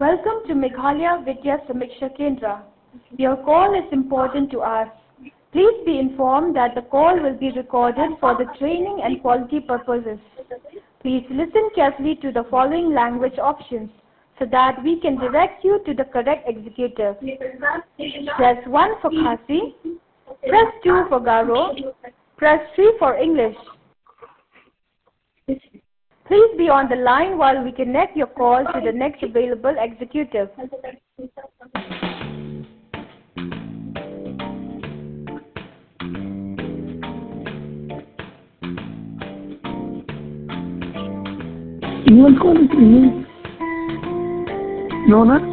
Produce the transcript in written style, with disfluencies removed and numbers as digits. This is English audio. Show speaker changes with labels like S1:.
S1: Welcome to Meghalaya Vidya Samiksha Kendra. Your call is important to us. Please be informed that the call will be recorded for the training and quality purposes. Please listen carefully to the following language options so that we can direct you to the correct executive. Press 1 for Khasi, press 2 for Garo, press 3 for English. Please be on the line while we connect your call to the next available executive.
S2: You want to call it? No, no.